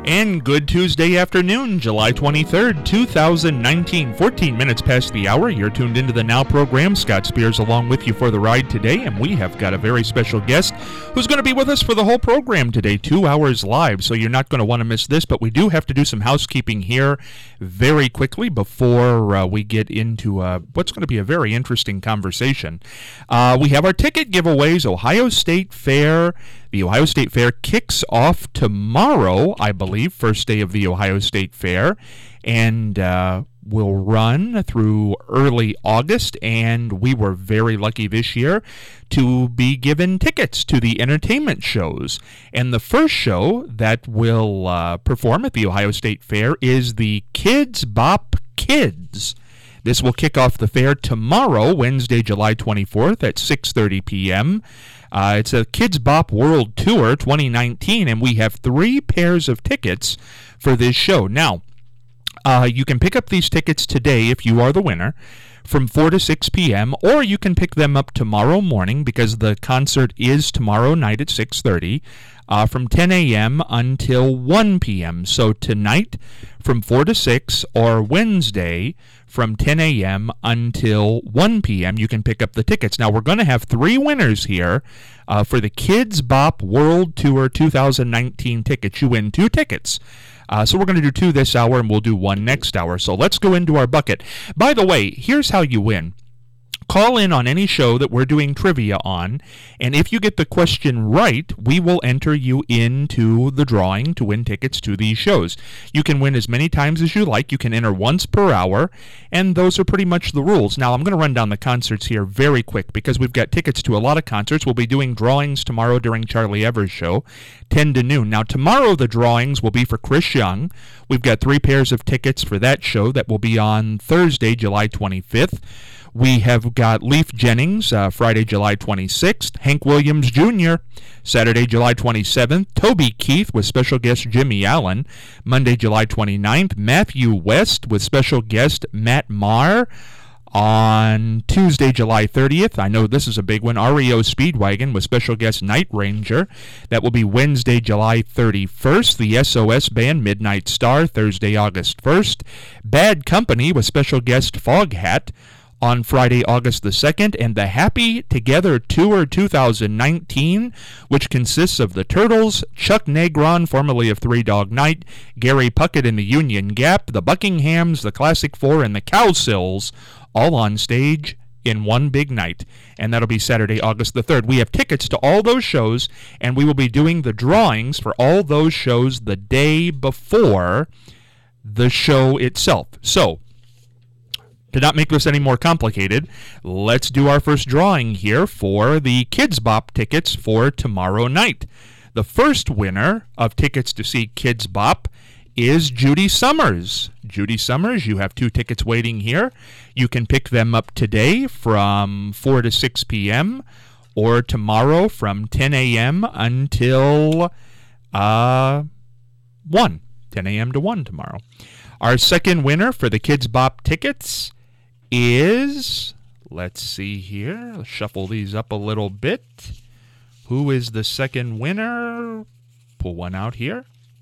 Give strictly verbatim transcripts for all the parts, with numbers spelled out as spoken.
And good Tuesday afternoon, July twenty-third, two thousand nineteen, fourteen minutes past the hour. You're tuned into the Now program. Scott Spears along with you for the ride today, and we have got a very special guest who's going to be with us for the whole program today, two hours live, so you're not going to want to miss this, but we do have to do some housekeeping here very quickly before uh, we get into uh, what's going to be a very interesting conversation. Uh, we have our ticket giveaways, Ohio State Fair. The Ohio State Fair kicks off tomorrow, I believe, first day of the Ohio State Fair, and uh, will run through early August, and we were very lucky this year to be given tickets to the entertainment shows. And the first show that will uh, perform at the Ohio State Fair is the Kidz Bop Kids. This will kick off the fair tomorrow, Wednesday, July twenty-fourth at six thirty p.m., Uh, it's a Kidz Bop World Tour twenty nineteen, and we have three pairs of tickets for this show. Now, uh, you can pick up these tickets today if you are the winner from four to six p.m., or you can pick them up tomorrow morning because the concert is tomorrow night at six thirty uh, from ten a.m. until one p.m. So tonight from four to six, or Wednesday from ten a.m. until one p.m. you can pick up the tickets. Now, we're going to have three winners here uh, for the Kidz Bop World Tour two thousand nineteen tickets. You win two tickets. Uh, so we're going to do two this hour, and we'll do one next hour. So let's go into our bucket. By the way, here's how you win. Call in on any show that we're doing trivia on, and if you get the question right, we will enter you into the drawing to win tickets to these shows. You can win as many times as you like. You can enter once per hour, and those are pretty much the rules. Now, I'm going to run down the concerts here very quick because we've got tickets to a lot of concerts. We'll be doing drawings tomorrow during Charlie Evers' show, ten to noon. Now, tomorrow the drawings will be for Chris Young. We've got three pairs of tickets for that show that will be on Thursday, July twenty-fifth. We have got Leif Jennings, uh, Friday, July twenty-sixth. Hank Williams Junior, Saturday, July twenty-seventh. Toby Keith with special guest Jimmy Allen, Monday, July twenty-ninth. Matthew West with special guest Matt Maher on Tuesday, July thirtieth. I know this is a big one. R E O Speedwagon with special guest Night Ranger. That will be Wednesday, July thirty-first. The S O S Band Midnight Star, Thursday, August first. Bad Company with special guest Foghat on Friday, August the second, and the Happy Together Tour two thousand nineteen, which consists of the Turtles, Chuck Negron, formerly of Three Dog Night, Gary Puckett and the Union Gap, the Buckinghams, the Classic Four, and the Cowsills, all on stage in one big night, and that'll be Saturday, August the third. We have tickets to all those shows, and we will be doing the drawings for all those shows the day before the show itself. So, to not make this any more complicated, let's do our first drawing here for the Kidz Bop tickets for tomorrow night. The first winner of tickets to see Kidz Bop is Judy Summers. Judy Summers, you have two tickets waiting here. You can pick them up today from four to six p.m. or tomorrow from ten a.m. until uh, one. ten a.m. to one tomorrow. Our second winner for the Kidz Bop tickets is, let's see here, let's shuffle these up a little bit. Who is the second winner? Pull one out here.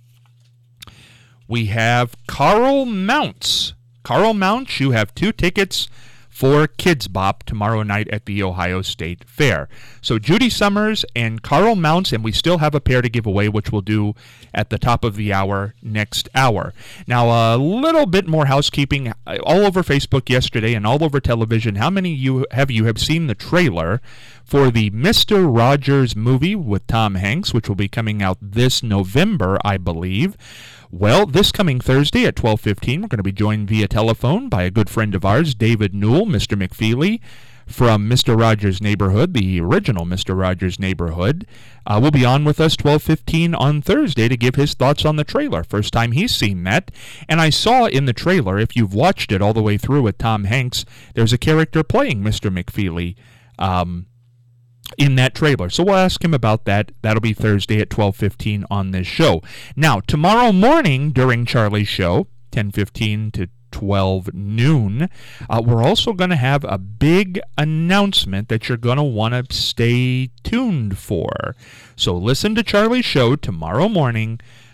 We have Carl Mounts. Carl Mounts, you have two tickets for Kidz Bop tomorrow night at the Ohio State Fair. So Judy Summers and Carl Mounts, and we still have a pair to give away, which we'll do at the top of the hour next hour. Now, a little bit more housekeeping. All over Facebook yesterday and all over television, how many you have you have seen the trailer for the Mister Rogers movie with Tom Hanks, which will be coming out this November, I believe? Well, this coming Thursday at twelve fifteen, we're going to be joined via telephone by a good friend of ours, David Newell, Mister McFeely, from Mister Rogers' Neighborhood, the original Mister Rogers' Neighborhood. Uh, will be on with us twelve fifteen on Thursday to give his thoughts on the trailer. First time he's seen that. And I saw in the trailer, if you've watched it all the way through with Tom Hanks, there's a character playing Mister McFeely um, in that trailer. So we'll ask him about that. That'll be Thursday at twelve fifteen on this show. Now, tomorrow morning during Charlie's show, ten fifteen to twelve noon, uh, we're also going to have a big announcement that you're going to want to stay tuned for. So listen to Charlie's show tomorrow morning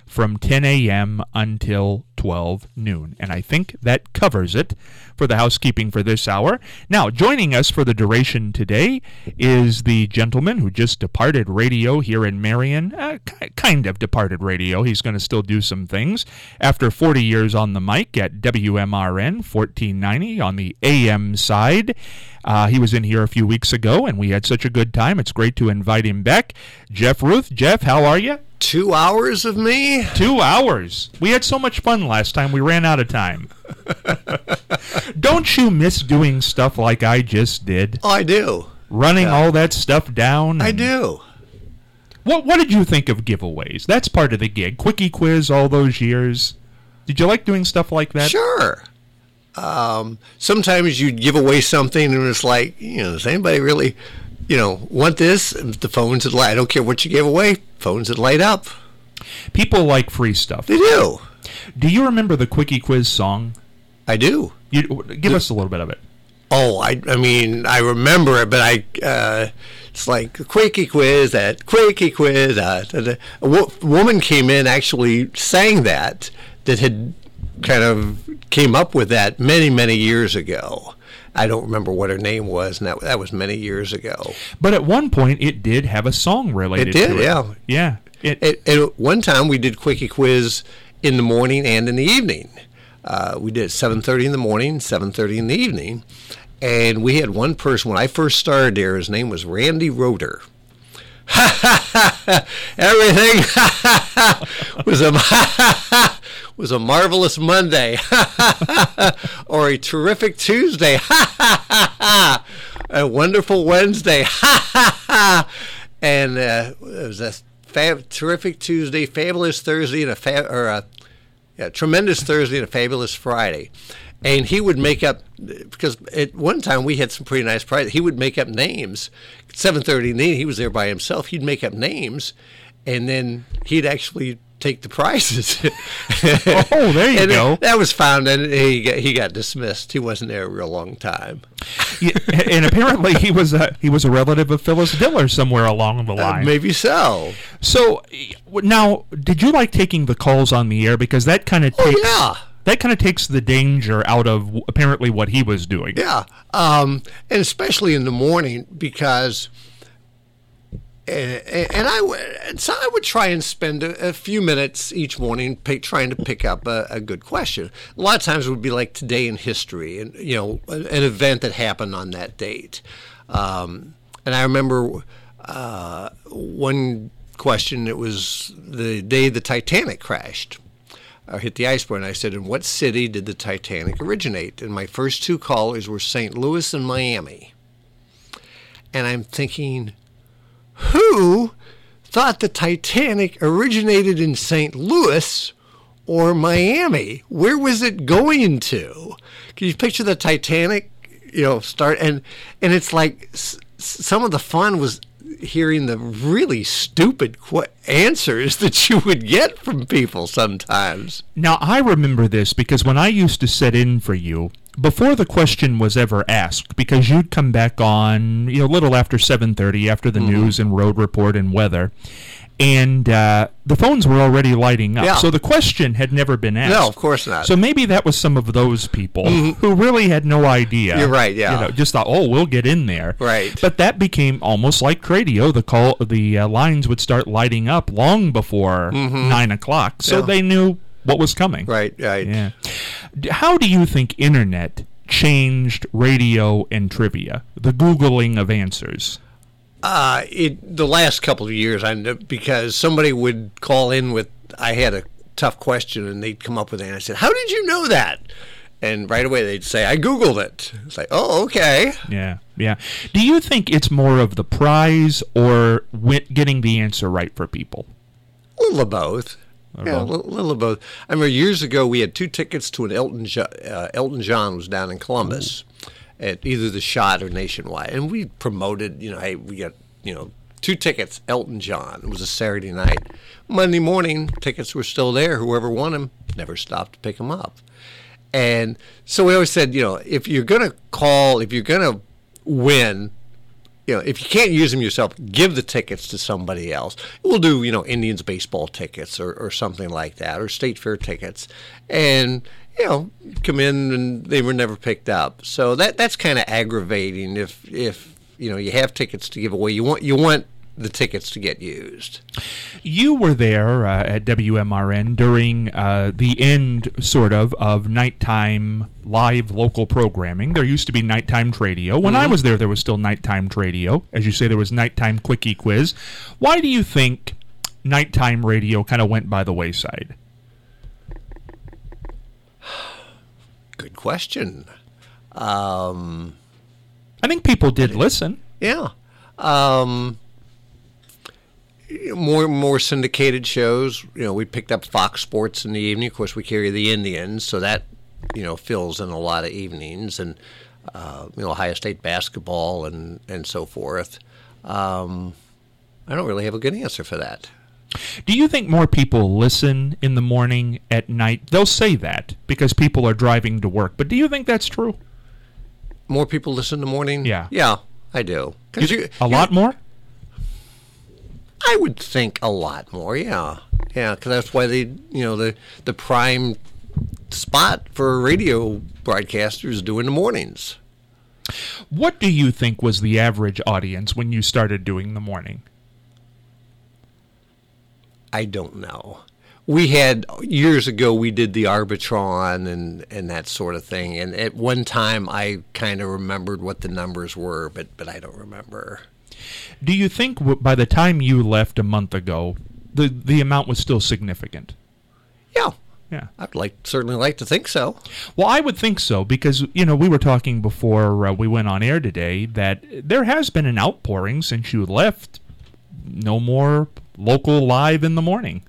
from ten a.m. until twelve noon. And I think that covers it for the housekeeping for this hour. Now, joining us for the duration today is the gentleman who just departed radio here in Marion. Uh, kind of departed radio. He's going to still do some things. After forty years on the mic at W M R N fourteen ninety on the A M side. Uh, he was in here a few weeks ago, and we had such a good time. It's great to invite him back. Jeff Ruth. Jeff, how are you? Two hours of me? Two hours. We had so much fun last time, we ran out of time. Don't you miss doing stuff like I just did? Oh, I do. Running yeah. all that stuff down? I do. What What did you think of giveaways? That's part of the gig. Quickie quiz all those years. Did you like doing stuff like that? Sure. Um, sometimes you'd give away something and it's like, you know, does anybody really, you know, want this? The phones would light. I don't care what you gave away. Phones would light up. People like free stuff. They do. Do you remember the Quickie Quiz song? I do. You, give the, us a little bit of it. Oh, I, I mean, I remember it, but I, uh, it's like Quickie Quiz, that Quickie Quiz. Uh, a wo- woman came in, actually sang that, that had kind of came up with that many, many years ago. I don't remember what her name was, and that that was many years ago. But at one point, it did have a song related it did, to it. Yeah. Yeah. It, it, at one time, we did Quickie Quiz in the morning and in the evening. Uh, we did seven thirty in the morning, seven thirty in the evening. And we had one person, when I first started there, his name was Randy Roeder. Everything was a was a marvelous Monday or a terrific Tuesday, a wonderful Wednesday, and uh, it was a fab- terrific Tuesday, fabulous Thursday, and a fa- or a yeah, tremendous Thursday and a fabulous Friday. And he would make up, because at one time we had some pretty nice prizes. He would make up names. seven thirty in the evening, he was there by himself. He'd make up names, and then he'd actually take the prizes. Oh, there you and go. That was found, and he got, he got dismissed. He wasn't there a real long time. Yeah, and apparently he was a he was a relative of Phyllis Diller somewhere along the line. Uh, maybe so. So now, did you like taking the calls on the air, because that kind of Oh takes yeah. that kind of takes the danger out of apparently what he was doing. Yeah, um, and especially in the morning, because. And, and I would, so I would try and spend a, a few minutes each morning pay, trying to pick up a, a good question. A lot of times it would be like today in history, and you know, an event that happened on that date. Um, and I remember uh, one question. It was the day the Titanic crashed, or hit the iceberg. And I said, "In what city did the Titanic originate?" And my first two callers were Saint Louis and Miami. And I'm thinking, who thought the Titanic originated in Saint Louis or Miami? Where was it going to? Can you picture the Titanic, you know, start? And, and it's like s- some of the fun was hearing the really stupid qu- answers that you would get from people sometimes. Now, I remember this because when I used to sit in for you, before the question was ever asked, because you'd come back on, you know, a little after seven thirty, after the mm-hmm. news and road report and weather, and uh, the phones were already lighting up. Yeah. So the question had never been asked. No, of course not. So maybe that was some of those people mm-hmm. who really had no idea. You're right, yeah. You know, just thought, oh, we'll get in there. Right. But that became almost like radio. The call, the uh, lines would start lighting up long before mm-hmm. nine o'clock, so yeah. they knew what was coming. Right, right. Yeah. How do you think internet changed radio and trivia, the Googling of answers? Uh, it the last couple of years, I know, because somebody would call in with, I had a tough question, and they'd come up with it, and I said, how did you know that? And right away they'd say, I Googled it. It's like, oh, okay. Yeah, yeah. Do you think it's more of the prize or w- getting the answer right for people? A little of both. Or yeah, both. a little, little of both. I remember years ago we had two tickets to an Elton jo- uh, Elton John was down in Columbus. Ooh. At either the Shot or Nationwide, and we promoted, you know, hey, we got, you know, two tickets, Elton John. It was a Saturday night. Monday morning, tickets were still there. Whoever won them never stopped to pick them up. And so we always said, you know, if you're going to call, if you're going to win, you know, if you can't use them yourself, give the tickets to somebody else. We'll do, you know, Indians baseball tickets or, or something like that, or State Fair tickets. And, you know, come in and they were never picked up. So that that's kind of aggravating if, if, you know, you have tickets to give away. You want you want the tickets to get used. You were there uh, at W M R N during uh, the end, sort of, of nighttime live local programming. There used to be nighttime Tradio. When mm-hmm. I was there, there was still nighttime Tradio. As you say, there was nighttime Quickie Quiz. Why do you think nighttime radio kind of went by the wayside? Good question. Um, I think people did listen. Yeah. Um, more more syndicated shows. You know, we picked up Fox Sports in the evening. Of course, we carry the Indians, so that, you know, fills in a lot of evenings, and uh, you know, Ohio State basketball and and so forth. Um, I don't really have a good answer for that. Do you think more people listen in the morning at night? They'll say that because people are driving to work, but do you think that's true? More people listen in the morning? Yeah. Yeah, I do. You, you, a lot more? I would think a lot more, yeah. Yeah, because that's why they, you know, the the prime spot for radio broadcasters do in the mornings. What do you think was the average audience when you started doing the morning? I don't know. We had, years ago, we did the Arbitron and, and that sort of thing. And at one time, I kind of remembered what the numbers were, but, but I don't remember. Do you think by the time you left a month ago, the, the amount was still significant? Yeah. Yeah. I'd like certainly like to think so. Well, I would think so because, you know, we were talking before uh, we went on air today that there has been an outpouring since you left. No more local live in the morning.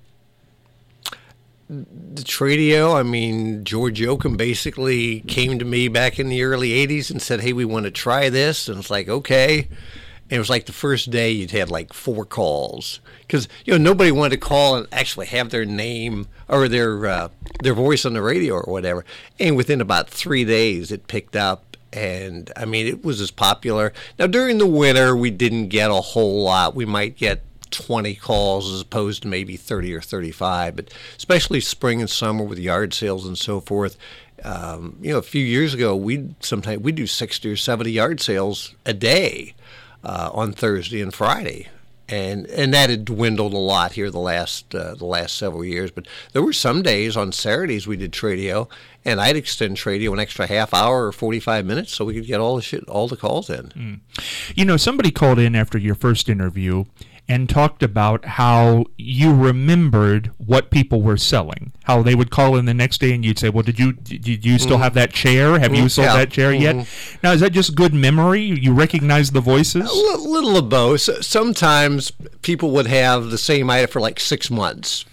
The Tradio, I mean, George Yoakum basically came to me back in the early eighties and said, hey, we want to try this. And it's like, okay. And it was like the first day you'd had like four calls. Because, you know, nobody wanted to call and actually have their name or their uh, their voice on the radio or whatever. And within about three days, it picked up. And, I mean, it was as popular. Now, during the winter, we didn't get a whole lot. We might get twenty calls as opposed to maybe thirty or thirty-five, but especially spring and summer with yard sales and so forth. Um, you know, a few years ago, we sometimes we do sixty or seventy yard sales a day uh, on Thursday and Friday, and and that had dwindled a lot here the last uh, the last several years. But there were some days on Saturdays we did Tradio, and I'd extend Tradio an extra half hour or forty-five minutes so we could get all the shit, all the calls in. Mm. You know, somebody called in after your first interview and talked about how you remembered what people were selling. How they would call in the next day and you'd say, well, did you did you still mm. have that chair? Have mm, you sold yeah. that chair mm-hmm. yet? Now, is that just good memory? You recognize the voices? A little of both. Sometimes people would have the same item for like six months.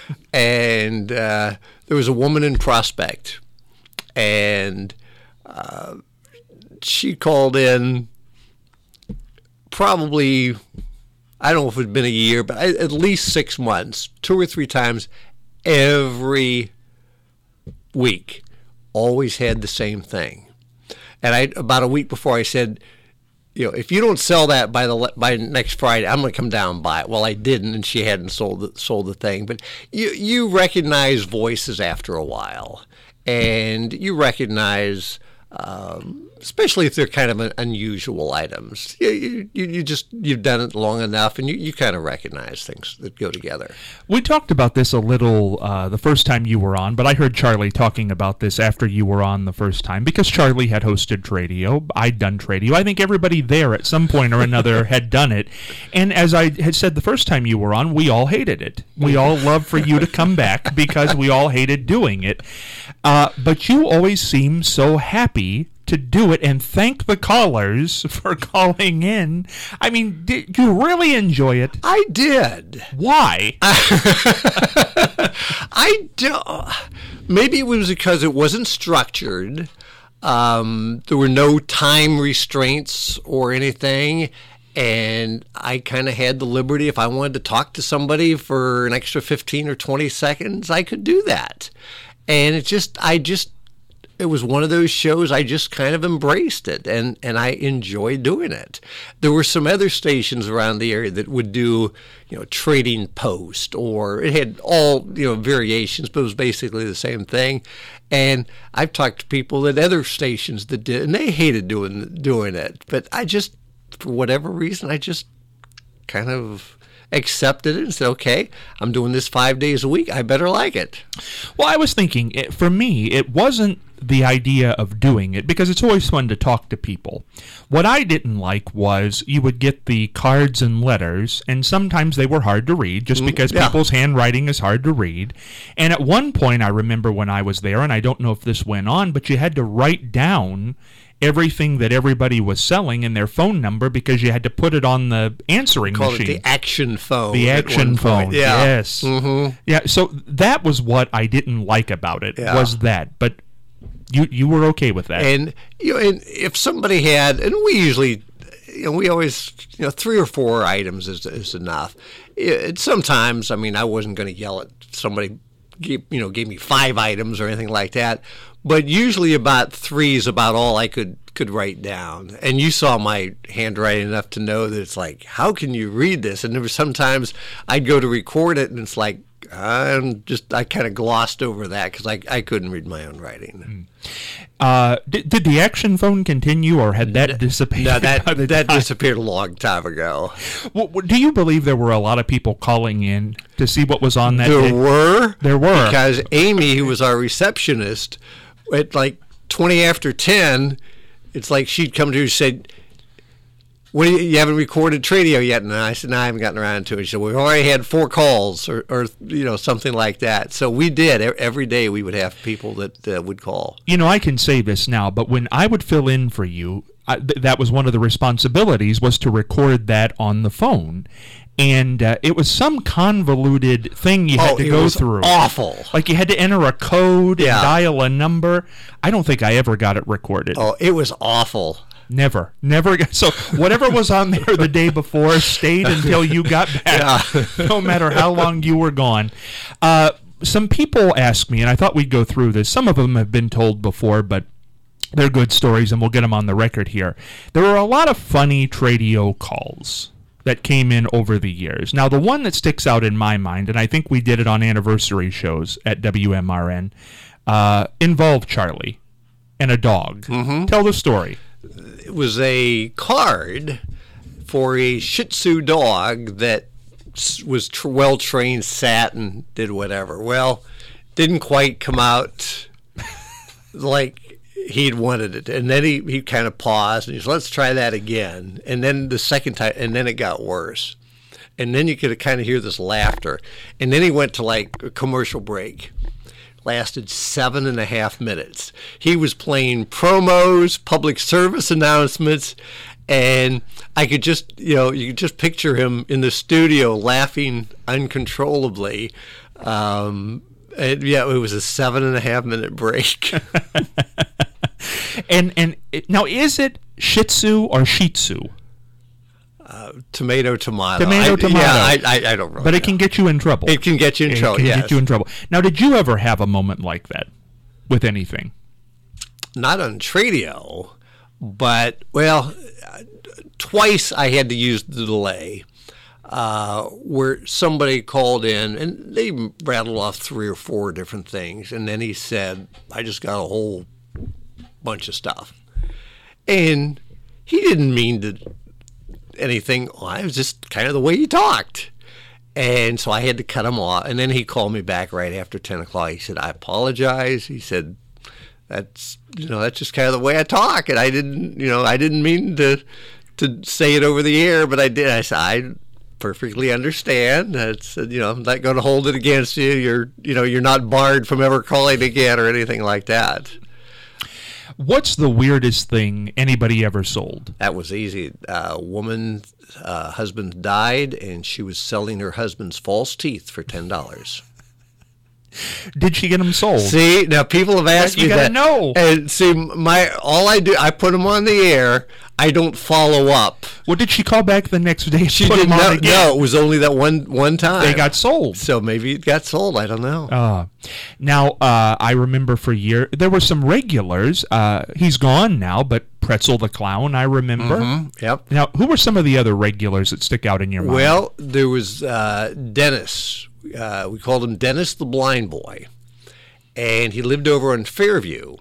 And uh, there was a woman in Prospect, and uh, she called in probably, I don't know if it had been a year, but at least six months, two or three times every week, always had the same thing. And I, about a week before, I said, you know, if you don't sell that by the by next Friday, I'm going to come down and buy it. Well, I didn't, and she hadn't sold the, sold the thing. But you you recognize voices after a while, and you recognize, um, especially if they're kind of an unusual items. You, you you just you've done it long enough, and you, you kind of recognize things that go together. We talked about this a little uh, the first time you were on, but I heard Charlie talking about this after you were on the first time because Charlie had hosted Tradio. I'd done Tradio. I think everybody there at some point or another had done it. And as I had said the first time you were on, we all hated it. We all loved for you to come back because we all hated doing it. Uh, but you always seem so happy to do it and thank the callers for calling in. I mean, did you really enjoy it? I did. Why? I do. Maybe it was because it wasn't structured. Um, there were no time restraints or anything. And I kind of had the liberty, if I wanted to talk to somebody for an extra fifteen or twenty seconds, I could do that. And it just, I just, it was one of those shows I just kind of embraced it, and, and I enjoyed doing it. There were some other stations around the area that would do, you know, Trading Post, or it had all, you know, variations, but it was basically the same thing. And I've talked to people at other stations that did, and they hated doing doing it. But I just, for whatever reason, I just kind of accepted it and said, okay, I'm doing this five days a week. I better like it. Well, I was thinking, it, for me, it wasn't the idea of doing it, because it's always fun to talk to people. What I didn't like was you would get the cards and letters, and sometimes they were hard to read, just because yeah. people's handwriting is hard to read. And at one point, I remember when I was there, and I don't know if this went on, but you had to write down everything that everybody was selling and their phone number, because you had to put it on the answering Call machine. it the action phone. The action phone, yeah. yes. Mm-hmm. Yeah, so that was what I didn't like about it, yeah. was that. But you you were okay with that. And, you know, and if somebody had, and we usually, you know, we always, you know, three or four items is, is enough. It, sometimes, I mean, I wasn't going to yell at somebody, give, you know, gave me five items or anything like that. But usually about three is about all I could, could write down. And you saw my handwriting enough to know that it's like, how can you read this? And there was sometimes I'd go to record it, and it's like, I'm just, I kind of glossed over that because I, I couldn't read my own writing. Uh, did, did the action phone continue, or had that dissipated? No, that, by the that time? disappeared a long time ago. Well, do you believe there were a lot of people calling in to see what was on that There day? were. There were. Because Amy, who was our receptionist, at like twenty after ten, it's like she'd come to her and said, "What do you, you haven't recorded Tradio yet?" And I said, "No, I haven't gotten around to it." She said, "We've already had four calls," or, or you know, something like that. So we did. Every day we would have people that uh, would call. You know, I can say this now, but when I would fill in for you, I, th- that was one of the responsibilities, was to record that on the phone. And uh, it was some convoluted thing you had oh, to it go was through. Awful. Like you had to enter a code Yeah. and dial a number. I don't think I ever got it recorded. Oh, it was awful. Never. Never. got- So whatever was on there the day before stayed until you got back, no matter how long you were gone. Uh, some people ask me, and I thought we'd go through this. Some of them have been told before, but they're good stories, and we'll get them on the record here. There were a lot of funny Tradio calls that came in over the years. Now, the one that sticks out in my mind, and I think we did it on anniversary shows at W M R N, uh, involved Charlie and a dog. Mm-hmm. Tell the story. It was a card for a Shih Tzu dog that was tr- well trained, sat and did whatever. Well, didn't quite come out like he'd wanted it, and then he, he kind of paused and he said, "Let's try that again." And then the second time, and then it got worse, and then you could kind of hear this laughter, and then he went to like a commercial break. Lasted seven and a half minutes. He was playing promos, public service announcements, and I could just, you know, you could just picture him in the studio laughing uncontrollably. Um, and yeah, it was a seven and a half minute break. And and it, now, is it Shih Tzu or Shih Tzu? Uh, tomato, tomato. Tomato, I, tomato. Yeah, I, I, I don't really But it know. can get you in trouble. It can get you in It trouble, can yes. get you in trouble. Now, did you ever have a moment like that with anything? Not on Tradio, but, well, twice I had to use the delay. Uh, where somebody called in and they rattled off three or four different things, and then he said, "I just got a whole bunch of stuff," and he didn't mean to anything. Well, it was just kind of the way he talked, and so I had to cut him off. And then he called me back right after ten o'clock. He said, "I apologize." He said, "That's you know that's just kind of the way I talk, and I didn't you know I didn't mean to to say it over the air, but I did." I said, "I perfectly understand. That's you know I'm not going to hold it against you. You're you know you're not barred from ever calling again or anything like that." What's the weirdest thing anybody ever sold? That was easy. A uh, woman, uh, husband died, and she was selling her husband's false teeth for ten dollars. Did she get them sold? See, now people have asked you me gotta that. know. And see, my all I do, I put them on the air. I don't follow up. Well, did she call back the next day? And She put didn't them on know. again? No, it was only that one one time. They got sold. So maybe it got sold. I don't know. Uh, now, uh, I remember for years, there were some regulars. Uh, he's gone now, but Pretzel the Clown, I remember. Mm-hmm. Yep. Now, who were some of the other regulars that stick out in your mind? Well, there was uh, Dennis. Uh, we called him Dennis the Blind Boy. And he lived over in Fairview.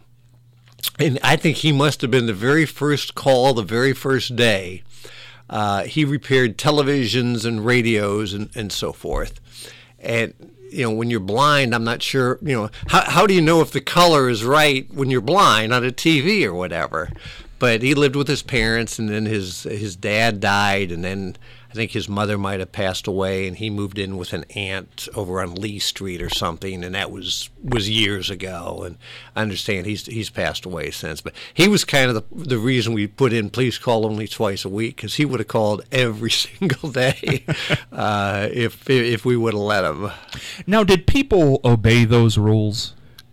And I think he must have been the very first call, the very first day. Uh, he repaired televisions and radios and, and so forth. And, you know, when you're blind, I'm not sure, you know, how, how do you know if the color is right when you're blind on a T V or whatever? But he lived with his parents, and then his his dad died, and then I think his mother might have passed away, and he moved in with an aunt over on Lee Street or something, and that was was years ago. And I understand he's he's passed away since, but he was kind of the the reason we put in please call only twice a week, because he would have called every single day uh, if if we would have let him. Now, did people obey those rules?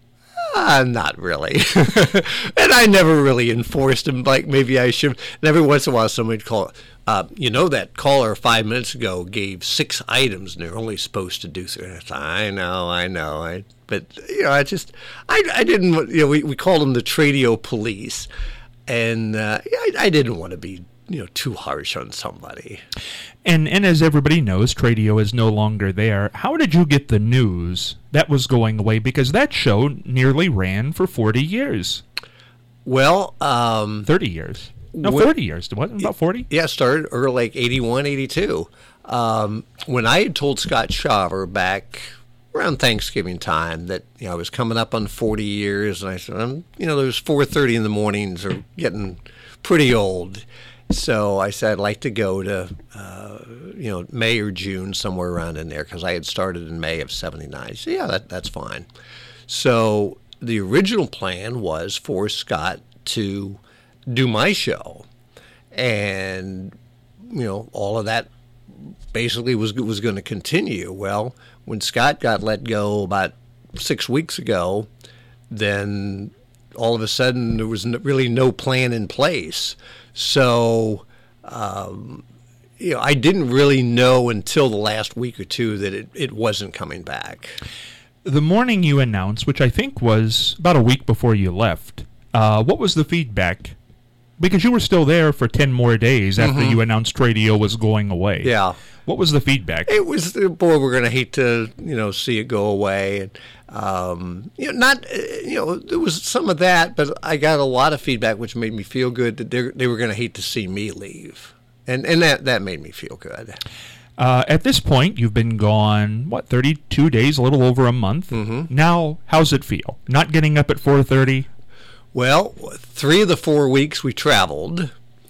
Uh, not really. And I never really enforced them like maybe I should. And every once in a while somebody would call, uh, you know, that caller five minutes ago gave six items and they're only supposed to do three. I know, I know. I, but, you know, I just, I, I didn't, you know, we, we called them the Tradio Police. And uh, I, I didn't want to be, you know, too harsh on somebody. And and as everybody knows, Tradio is no longer there. How did you get the news that was going away? Because that show nearly ran for forty years. Well, um, thirty years. No, when, forty years. What, about forty? Yeah, it started early, like eighty-one, eighty-two. Um, when I had told Scott Shaver back around Thanksgiving time that, you know, I was coming up on forty years, and I said, um, you know, those four thirty in the mornings are getting pretty old. So I said I'd like to go to, uh, you know, May or June, somewhere around in there, because I had started in May of seventy-nine. So, yeah, that, that's fine. So the original plan was for Scott to do my show. And, you know, all of that basically was, was going to continue. Well, when Scott got let go about six weeks ago, then all of a sudden there was really no plan in place. So, um, you know, I didn't really know until the last week or two that it, it wasn't coming back. The morning you announced, which I think was about a week before you left, uh, what was the feedback? Because you were still there for ten more days after mm-hmm. you announced Tradio was going away. Yeah. What was the feedback? It was, boy, we're going to hate to, you know, see it go away. And, um, you know, not, you know, there was some of that, but I got a lot of feedback, which made me feel good that they they were going to hate to see me leave. And and that, that made me feel good. Uh, at this point, you've been gone, what, thirty-two days, a little over a month. Mm-hmm. Now, how's it feel? Not getting up at four thirty? Well, three of the four weeks we traveled.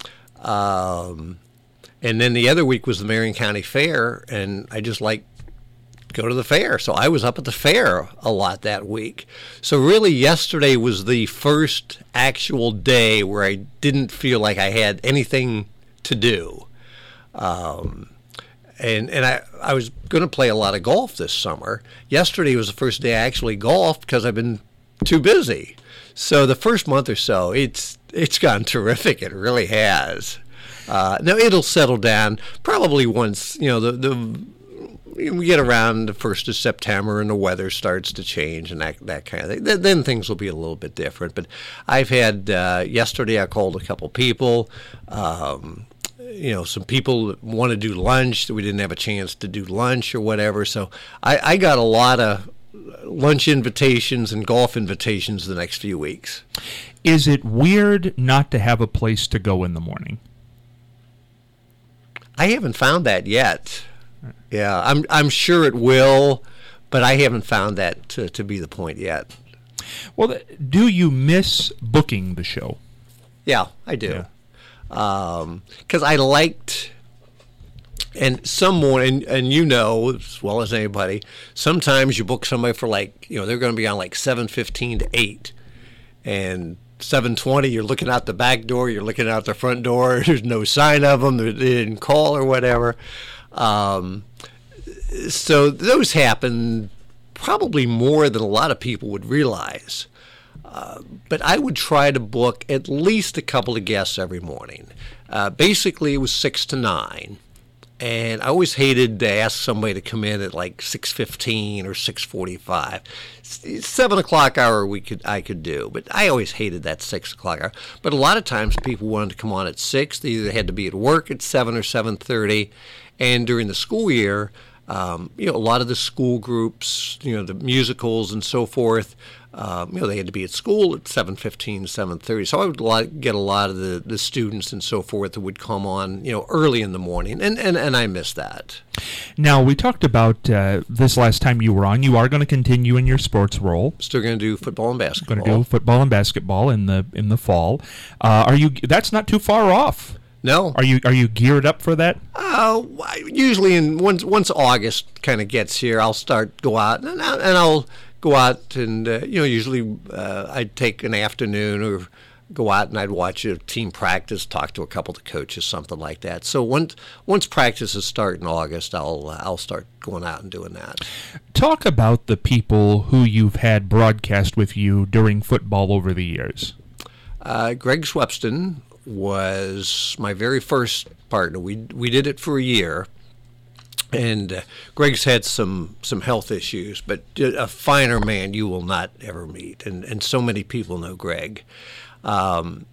Um, and then the other week was the Marion County Fair, and I just like go to the fair. So I was up at the fair a lot that week. So really yesterday was the first actual day where I didn't feel like I had anything to do. Um, and and I, I was going to play a lot of golf this summer. Yesterday was the first day I actually golfed because I've been too busy. So the first month or so, it's it's gone terrific. It really has. Uh, now it'll settle down probably once, you know, the the we get around the first of September and the weather starts to change and that that kind of thing. Then, then things will be a little bit different. But I've had uh, yesterday I called a couple people. Um, you know, some people that want to do lunch that we didn't have a chance to do lunch or whatever. So I, I got a lot of lunch invitations and golf invitations the next few weeks. Is it weird not to have a place to go in the morning? I haven't found that yet. Yeah, I'm I'm sure it will, but I haven't found that to, to be the point yet. Well, do you miss booking the show? Yeah, I do. Because um, I liked, and someone, and, and you know as well as anybody, sometimes you book somebody for like, you know, they're going to be on like seven fifteen to eight, and seven twenty, you're looking out the back door, you're looking out the front door, there's no sign of them, they didn't call or whatever. Um, so those happen probably more than a lot of people would realize. Uh, but I would try to book at least a couple of guests every morning. Uh, basically, it was six to nine. And I always hated to ask somebody to come in at like six fifteen or six forty-five. Seven o'clock hour we could I could do, but I always hated that six o'clock hour. But a lot of times people wanted to come on at six. They either had to be at work at seven or seven thirty. And during the school year, um, you know, a lot of the school groups, you know, the musicals and so forth, Um, you know, they had to be at school at seven fifteen, seven thirty. So I would like, get a lot of the, the students and so forth that would come on, you know, early in the morning, and, and, and I miss that. Now, we talked about uh, this last time you were on. You are going to continue in your sports role. Still going to do football and basketball. Going to do football and basketball in the in the fall. Uh, are you? That's not too far off. No. Are you are you geared up for that? Uh, usually, in once once August kind of gets here, I'll start go out and, I, and I'll. go out and, uh, you know, usually uh, I'd take an afternoon or go out and I'd watch a team practice, talk to a couple of the coaches, something like that. So once once practices start in August, I'll uh, I'll start going out and doing that. Talk about the people who you've had broadcast with you during football over the years. Uh, Greg Swepston was my very first partner. We we did it for a year. And uh, Greg's had some, some health issues, but a finer man you will not ever meet. And, and so many people know Greg. Um,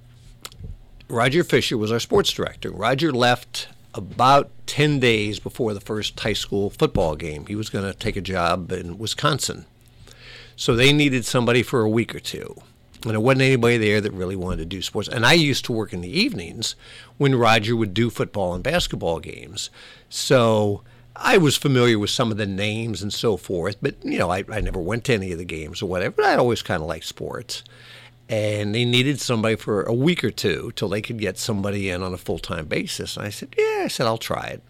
Roger Fisher was our sports director. Roger left about ten days before the first high school football game. He was going to take a job in Wisconsin. So they needed somebody for a week or two. And there wasn't anybody there that really wanted to do sports. And I used to work in the evenings when Roger would do football and basketball games. So I was familiar with some of the names and so forth, but, you know, I, I never went to any of the games or whatever, but I always kind of liked sports. And they needed somebody for a week or two till they could get somebody in on a full-time basis. And I said, yeah, I said, I'll try it.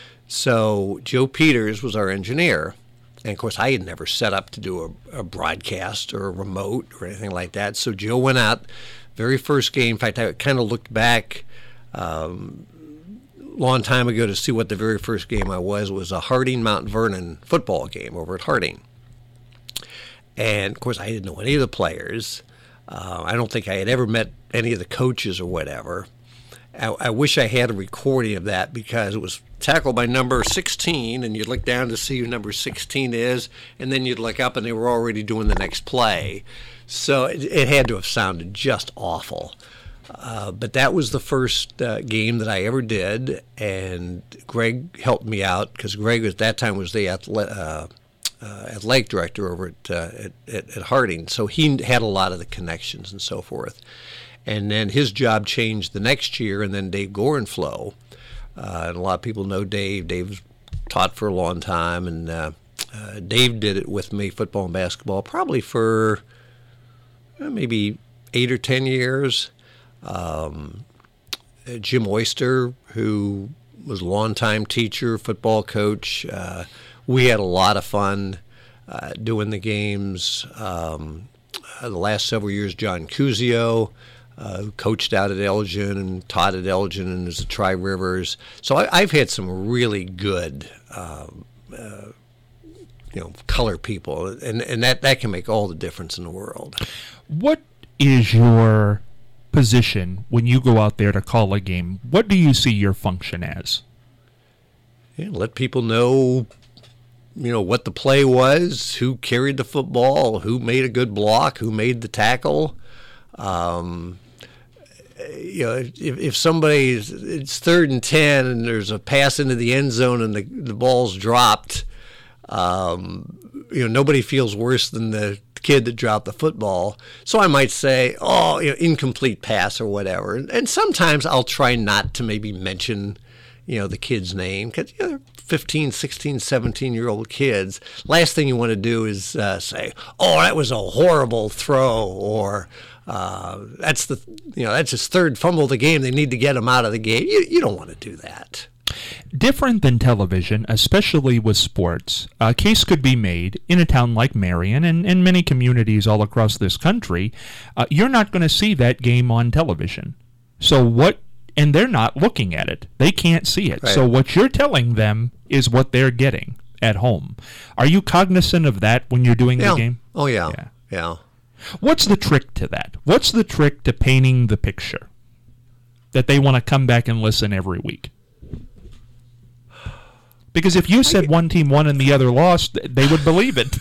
So Joe Peters was our engineer. And, of course, I had never set up to do a, a broadcast or a remote or anything like that. So Joe went out, very first game. In fact, I kind of looked back um, long time ago to see what the very first game I was. It was a Harding Mount Vernon football game over at Harding. And, of course, I didn't know any of the players. Uh, I don't think I had ever met any of the coaches or whatever. I, I wish I had a recording of that because it was tackled by number sixteen, and you'd look down to see who number sixteen is, and then you'd look up and they were already doing the next play. So it, it had to have sounded just awful. Uh, but that was the first uh, game that I ever did, and Greg helped me out because Greg at that time was the athlete, uh, uh, athletic director over at, uh, at, at, at Harding, so he had a lot of the connections and so forth. And then his job changed the next year, and then Dave Gorenflow, uh, and a lot of people know Dave. Dave's taught for a long time, and uh, uh, Dave did it with me, football and basketball, probably for uh, maybe eight or ten years. Um, Jim Oyster, who was a longtime teacher, football coach. Uh, we had a lot of fun uh, doing the games. Um, uh, the last several years, John Cusio, uh, who coached out at Elgin and taught at Elgin and is at Tri-Rivers. So I, I've had some really good, um, uh, you know, color people, and and that, that can make all the difference in the world. What is your position when you go out there to call a game? What do you see your function as? Yeah, let people know, you know, what the play was, who carried the football, who made a good block, who made the tackle. Um, you know, if, if somebody, it's third and ten and there's a pass into the end zone and the, the ball's dropped, um, you know, nobody feels worse than the kid that dropped the football. So I might say, oh, you know, incomplete pass or whatever. And, and sometimes I'll try not to maybe mention, you know, the kid's name because, you know, they're fifteen, sixteen, seventeen-year-old kids. Last thing you want to do is uh, say, oh, that was a horrible throw, or uh, that's the, you know, that's his third fumble of the game. They need to get him out of the game. You, you don't want to do that. Different than television, especially with sports, a case could be made in a town like Marion and, and many communities all across this country. Uh, you're not going to see that game on television. So what, and they're not looking at it. They can't see it. Right. So what you're telling them is what they're getting. at home. Are you cognizant of that when you're doing yeah. the game? Oh, yeah. yeah. Yeah. What's the trick to that? What's the trick to painting the picture that they want to come back and listen every week? Because if you said one team won and the other lost, they would believe it.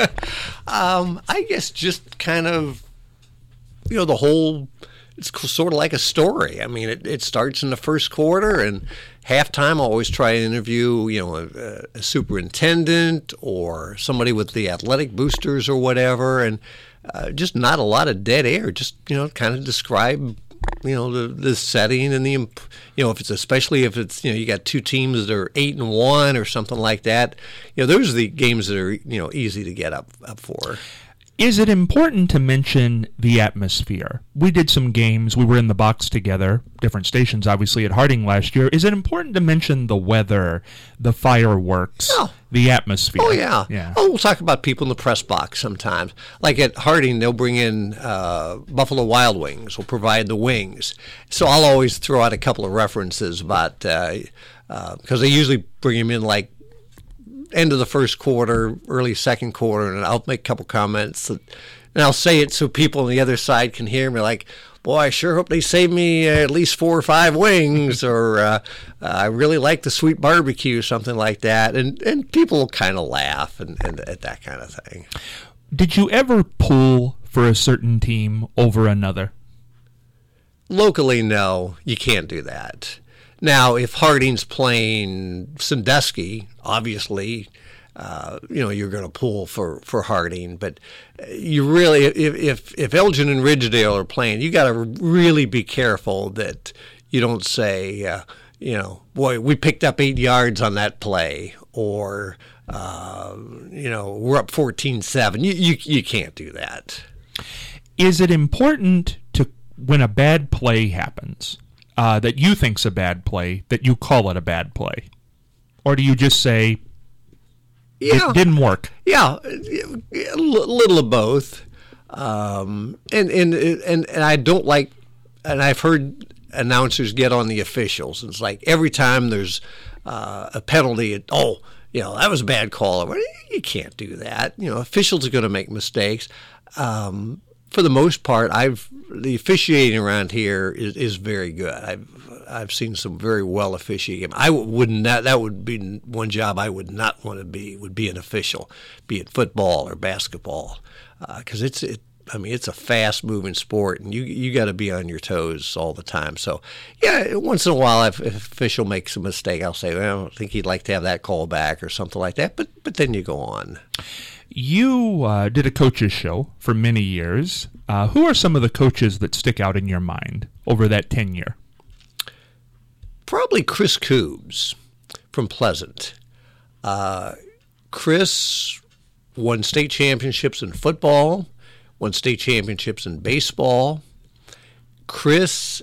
um, I guess just kind of, you know, the whole, it's sort of like a story. I mean, it, it starts in the first quarter, and halftime I always try to interview, you know, a, a superintendent or somebody with the athletic boosters or whatever, and uh, just not a lot of dead air. Just, you know, kind of describe, you know, the, the setting and the, you know, if it's, especially if it's, you know, you got two teams that are eight and one or something like that, you know, those are the games that are, you know, easy to get up, up for. Is it important to mention the atmosphere? We did some games. We were in the box together, different stations, obviously, at Harding last year. Is it important to mention the weather, the fireworks, oh. the atmosphere? Oh, yeah. yeah. Oh, we'll talk about people in the press box sometimes. Like at Harding, they'll bring in uh, Buffalo Wild Wings, will provide the wings. So I'll always throw out a couple of references about, because uh, uh, they usually bring them in like end of the first quarter, early second quarter, and I'll make a couple comments, and I'll say it so people on the other side can hear me, like, boy, I sure hope they save me at least four or five wings, or uh, I really like the sweet barbecue, something like that, and, and people will kind of laugh and, and at that kind of thing. Did you ever pull for a certain team over another? Locally, no, you can't do that. Now, if Harding's playing Sandusky, obviously, uh, you know, you're going to pull for, for Harding. But you really, if, if if Elgin and Ridgedale are playing, you got to really be careful that you don't say, uh, you know, boy, we picked up eight yards on that play, or uh, you know, we're up fourteen seven. You, you you can't do that. Is it important to, when a bad play happens, Uh, that you think's a bad play, that you call it a bad play? Or do you just say, yeah. it didn't work? Yeah, a little of both. Um, and, and, and, and I don't like, and I've heard announcers get on the officials. It's like every time there's uh, a penalty, it, oh, you know, that was a bad call. Well, you can't do that. You know, officials are going to make mistakes. Um, for the most part, I've the officiating around here is, is very good. I've I've seen some very well officiating. I would not. That would be one job I would not want to be. Would be an official, be it football or basketball, because uh, it's it. I mean, it's a fast moving sport, and you you got to be on your toes all the time. So, yeah, once in a while, if an official makes a mistake, I'll say, well, I don't think he'd like to have that call back or something like that. But but then you go on. You uh, did a coaches show for many years. Uh, who are some of the coaches that stick out in your mind over that tenure? Probably Chris Coobs from Pleasant. Uh, Chris won state championships in football, won state championships in baseball. Chris,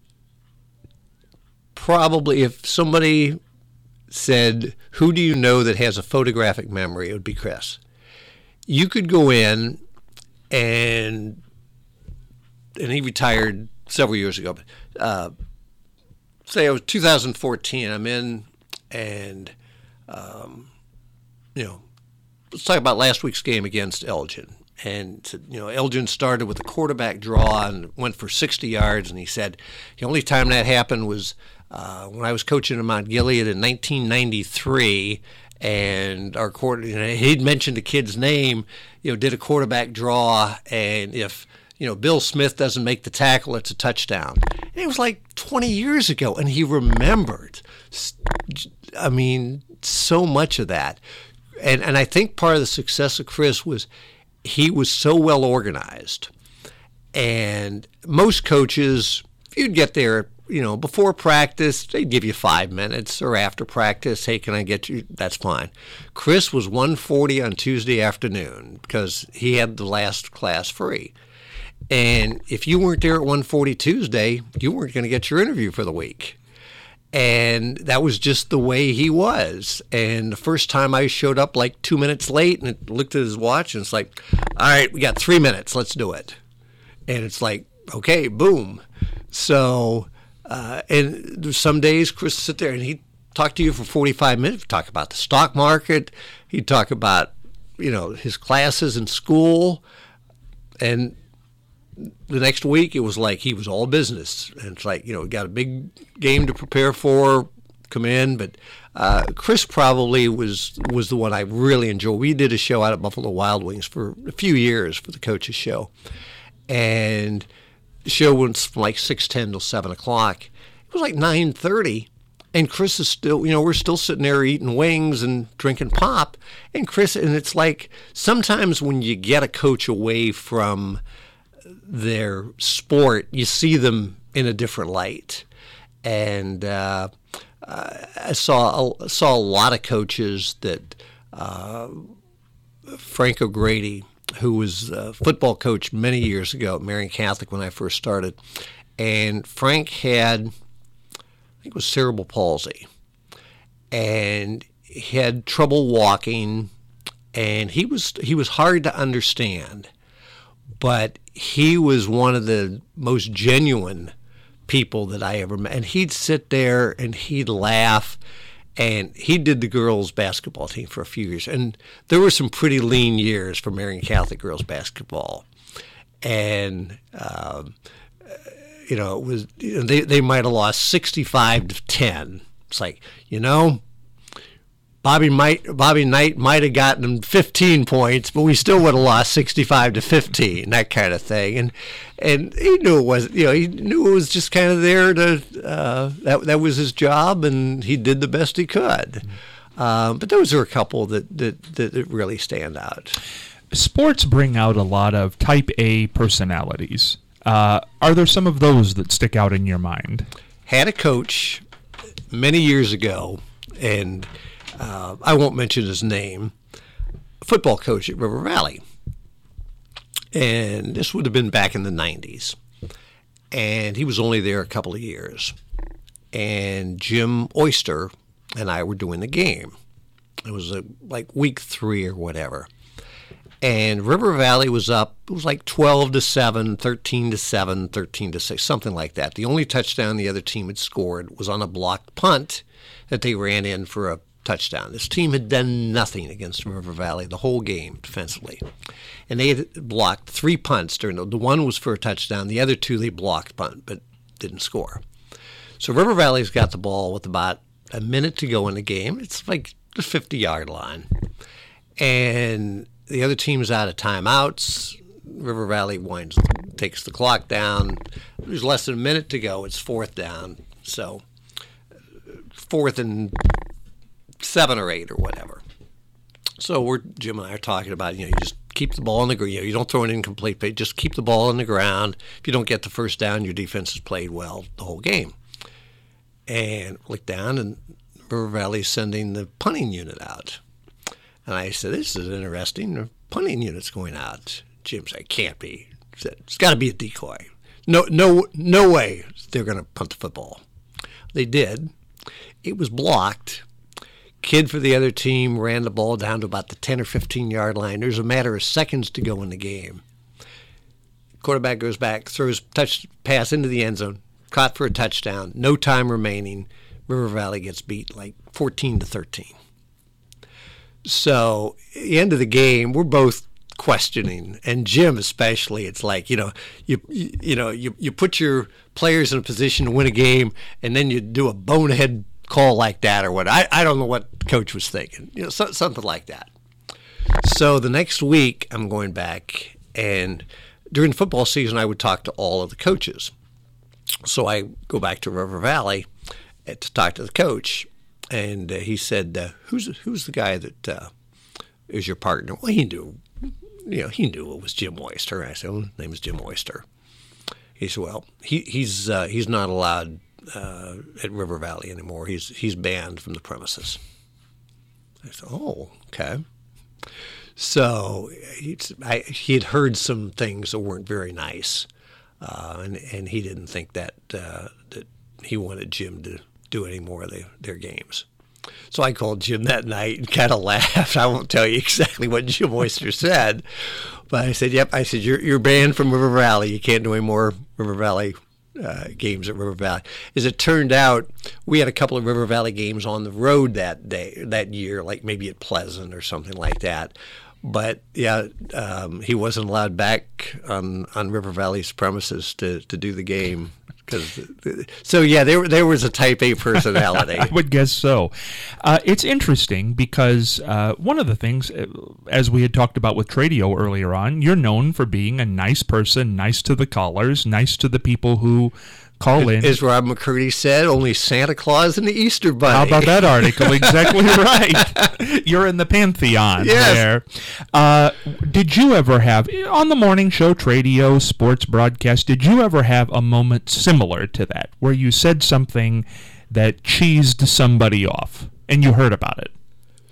probably, if somebody said, who do you know that has a photographic memory, it would be Chris. You could go in, and and he retired several years ago, but uh, say it was two thousand fourteen, I'm in, and, um, you know, let's talk about last week's game against Elgin. And, you know, Elgin started with a quarterback draw and went for sixty yards, and he said the only time that happened was uh, when I was coaching in Mount Gilead in nineteen ninety-three, and our quarter, you know, he'd mentioned the kid's name, you know, did a quarterback draw, and if, you know, Bill Smith doesn't make the tackle, it's a touchdown. And it was like twenty years ago, and he remembered, I mean, so much of that. And and I think part of the success of Chris was he was so well organized. And most coaches, if you'd get there, you know, before practice, they'd give you five minutes, or after practice, hey, can I get you? That's fine. Chris was one forty on Tuesday afternoon because he had the last class free. And if you weren't there at one forty Tuesday, you weren't going to get your interview for the week. And that was just the way he was. And the first time I showed up like two minutes late and looked at his watch, and it's like, all right, we got three minutes, let's do it. And it's like, okay, boom. So... Uh, and some days Chris would sit there and he'd talk to you for forty-five minutes, talk about the stock market. He'd talk about, you know, his classes in school. And the next week, it was like he was all business. And it's like, you know, got a big game to prepare for, come in. But uh, Chris probably was was the one I really enjoyed. We did a show out at Buffalo Wild Wings for a few years for the coaches show. And the show went from like six ten till seven o'clock. It was like nine thirty. And Chris is still, you know, we're still sitting there eating wings and drinking pop. And Chris, and it's like sometimes when you get a coach away from their sport, you see them in a different light. And uh, I saw a, saw a lot of coaches that uh, Frank O'Grady, who was a football coach many years ago at Marian Catholic when I first started, and Frank had, I think it was cerebral palsy, and he had trouble walking, and he was he was hard to understand, but he was one of the most genuine people that I ever met. And he'd sit there and he'd laugh, and he did the girls' basketball team for a few years, and there were some pretty lean years for Marian Catholic girls basketball, and um, you know, it was, you know, they they might have lost sixty-five to ten. It's like, you know, Bobby might Bobby Knight might have gotten them fifteen points, but we still would have lost sixty-five to fifteen, that kind of thing. And and he knew it was, you know, he knew it was just kind of there to uh, that that was his job, and he did the best he could. Um, but those are a couple that that that really stand out. Sports bring out a lot of type A personalities. Uh, are there some of those that stick out in your mind? Had a coach many years ago, and uh, I won't mention his name, a football coach at River Valley. And this would have been back in the nineties. And he was only there a couple of years. And Jim Oyster and I were doing the game. It was a, like week three or whatever. And River Valley was up, it was like twelve to seven, thirteen to seven, thirteen to six, something like that. The only touchdown the other team had scored was on a blocked punt that they ran in for a touchdown. This team had done nothing against River Valley the whole game defensively. And they had blocked three punts during the, the one was for a touchdown, the other two they blocked punt but didn't score. So River Valley's got the ball with about a minute to go in the game. It's like the fifty-yard line. And the other team's out of timeouts. River Valley winds, takes the clock down. There's less than a minute to go. It's fourth down. So fourth and seven or eight or whatever. So we're Jim and I are talking about, you know, you just keep the ball on the ground. You know, you don't throw an incomplete play. Just keep the ball on the ground. If you don't get the first down, your defense has played well the whole game. And look down, and River Valley's sending the punting unit out. And I said, this is interesting. The punting unit's going out. Jim said, can't be. He said, it's got to be a decoy. No, no, no way they're going to punt the football. They did. It was blocked. Kid for the other team ran the ball down to about the ten or fifteen-yard line. There's a matter of seconds to go in the game. Quarterback goes back, throws touch pass into the end zone, caught for a touchdown. No time remaining. River Valley gets beat like fourteen to thirteen. So at the end of the game, we're both questioning, and Jim especially. It's like, you know, you you, you know you, you put your players in a position to win a game, and then you do a bonehead call like that or what. I, I don't know what the coach was thinking. You know, so, something like that. So the next week, I'm going back, and during football season, I would talk to all of the coaches. So I go back to River Valley to talk to the coach. And uh, he said, uh, "Who's who's the guy that uh, is your partner?" Well, he knew, you know, he knew it was Jim Oyster. I said, "Well, his name is Jim Oyster." He said, "Well, he he's uh, he's not allowed uh, at River Valley anymore. He's he's banned from the premises." I said, "Oh, okay." So he I, he had heard some things that weren't very nice, uh, and and he didn't think that uh, that he wanted Jim to do any more of the, their games. So I called Jim that night and kind of laughed. I won't tell you exactly what Jim Oyster said, but I said, yep, I said, you're you're banned from River Valley. You can't do any more River Valley uh, games at River Valley. As it turned out, we had a couple of River Valley games on the road that day, that year, like maybe at Pleasant or something like that. But yeah, um, he wasn't allowed back on, on River Valley's premises to, to do the game. Cause, so yeah, there there was a Type A personality. I would guess so. Uh, it's interesting because uh, one of the things, as we had talked about with Tradio earlier on, you're known for being a nice person, nice to the callers, nice to the people who call in. As Rob McCurdy said, only Santa Claus and the Easter Bunny. How about that article? Exactly right. You're in the pantheon yes. there. Uh, did you ever have, on the morning show, Tradio, sports broadcast, did you ever have a moment similar to that, where you said something that cheesed somebody off, and you heard about it?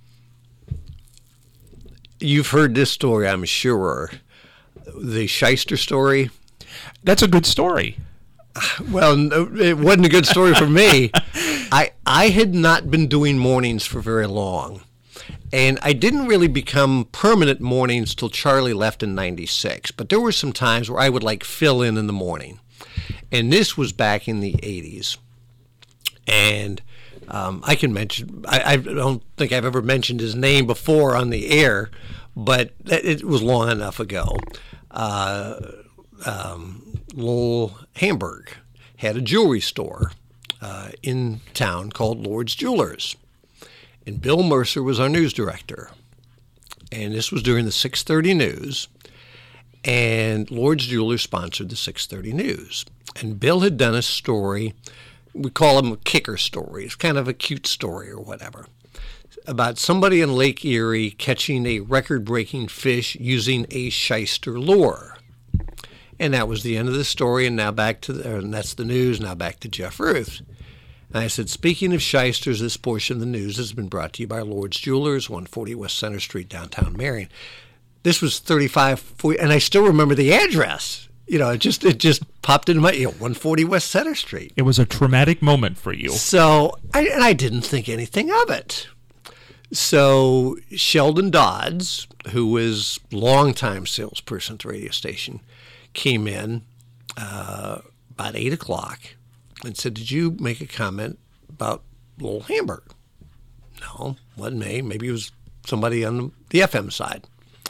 You've heard this story, I'm sure. The Shyster story. That's a good story. Well, it wasn't a good story for me. I I had not been doing mornings for very long, and I didn't really become permanent mornings till Charlie left in ninety-six. But there were some times where I would like fill in in the morning, and this was back in the eighties. And um, I can mention, I, I don't think I've ever mentioned his name before on the air, but it was long enough ago. Uh, um, Lowell Hamburg had a jewelry store uh, in town called Lord's Jewelers. And Bill Mercer was our news director. And this was during the six thirty news. And Lord's Jewelers sponsored the six thirty news. And Bill had done a story, we call them a kicker story. It's kind of a cute story or whatever, about somebody in Lake Erie catching a record-breaking fish using a shyster lure. And that was the end of the story, and now back to the, and that's the news, now back to Jeff Ruth. And I said, speaking of shysters, this portion of the news has been brought to you by Lord's Jewelers, one forty West Center Street, downtown Marion. This was thirty-five, forty, and I still remember the address. You know, it just it just popped into my, you know, one forty West Center Street. It was a traumatic moment for you. So, I, and I didn't think anything of it. So Sheldon Dodds, who was longtime salesperson at the radio station, came in uh, about eight o'clock and said, did you make a comment about Lowell Hamburg? No, wasn't me. Maybe it was somebody on the F M side.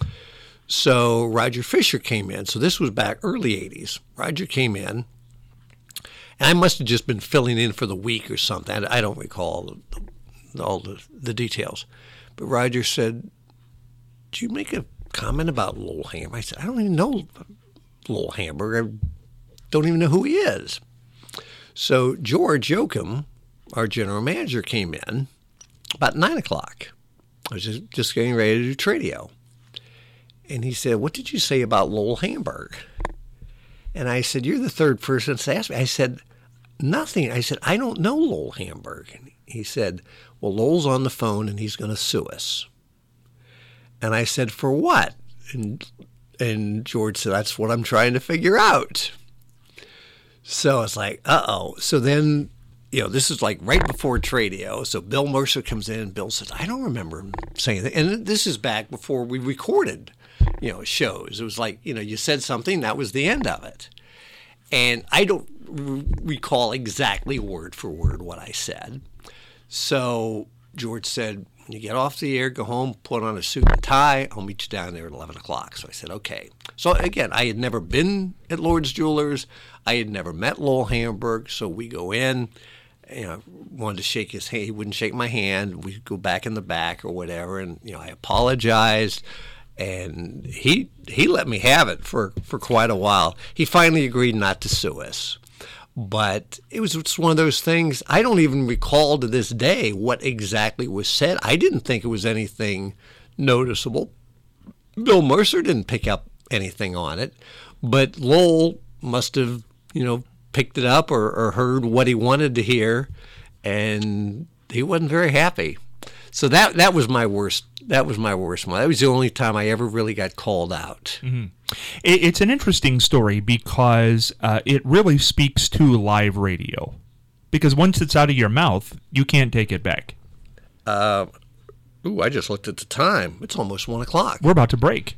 So Roger Fisher came in. So this was back early eighties. Roger came in, and I must have just been filling in for the week or something. I don't recall the, all the, the details. But Roger said, did you make a comment about Lowell Hamburg? I said, I don't even know Lowell Hamburg. I don't even know who he is. So George Yoakum, our general manager, came in about nine o'clock. I was just, just getting ready to do Tradio. And he said, what did you say about Lowell Hamburg? And I said, you're the third person to ask me. I said, nothing. I said, I don't know Lowell Hamburg. And he said, well, Lowell's on the phone and he's going to sue us. And I said, for what? And And George said, that's what I'm trying to figure out. So I was like, uh-oh. So then, you know, this is like right before Tradio. So Bill Mercer comes in and Bill says, I don't remember him saying that. And this is back before we recorded, you know, shows. It was like, you know, you said something, that was the end of it. And I don't r- recall exactly word for word what I said. So George said, when you get off the air, go home, put on a suit and tie. I'll meet you down there at eleven o'clock. So I said, okay. So again, I had never been at Lord's Jewelers. I had never met Lowell Hamburg. So we go in, you know, wanted to shake his hand. He wouldn't shake my hand. We go back in the back or whatever. And, you know, I apologized. And he he let me have it for, for quite a while. He finally agreed not to sue us. But it was just one of those things. I don't even recall to this day what exactly was said. I didn't think it was anything noticeable. Bill Mercer didn't pick up anything on it. But Lowell must have, you know, picked it up or, or heard what he wanted to hear. And he wasn't very happy. So that that was my worst. That was my worst one. That was the only time I ever really got called out. Mm-hmm. It, it's an interesting story because uh, it really speaks to live radio. Because once it's out of your mouth, you can't take it back. Uh, ooh, I just looked at the time. It's almost one o'clock. We're about to break.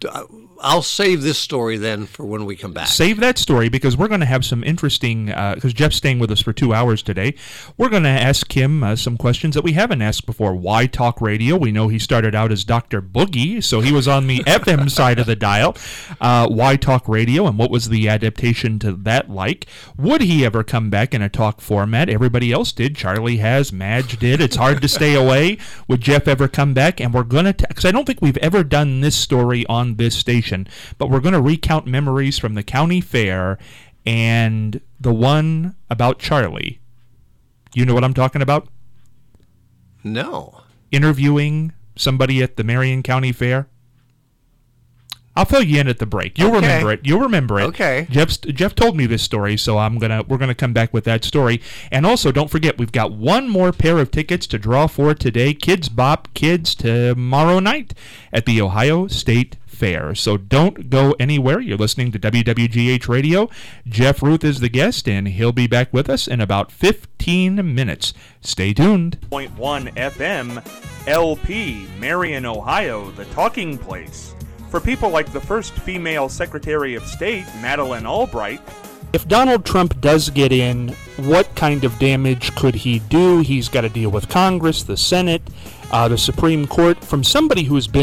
I'll save this story then for when we come back. Save that story because we're going to have some interesting, because uh, Jeff's staying with us for two hours today. We're going to ask him uh, some questions that we haven't asked before. Why talk radio? We know he started out as Doctor Boogie, so he was on the F M side of the dial. Uh, why talk radio, and what was the adaptation to that like? Would he ever come back in a talk format? Everybody else did. Charlie has. Madge did. It's hard to stay away. Would Jeff ever come back? And we're going to, because I don't think we've ever done this story on this station, but we're going to recount memories from the county fair and the one about Charlie. You know what I'm talking about? No. Interviewing somebody at the Marion County Fair. I'll fill you in at the break. You'll okay. remember it. You'll remember it. Okay. Jeff's, Jeff told me this story, so I'm gonna we're gonna come back with that story. And also, don't forget, we've got one more pair of tickets to draw for today. Kids Bop Kids tomorrow night at the Ohio State Fair. So don't go anywhere. You're listening to W W G H Radio. Jeff Ruth is the guest, and he'll be back with us in about fifteen minutes. Stay tuned. point one F M, L P, Marion, Ohio, the talking place. For people like the first female Secretary of State, Madeleine Albright. If Donald Trump does get in, what kind of damage could he do? He's got to deal with Congress, the Senate, uh, the Supreme Court. From somebody who's been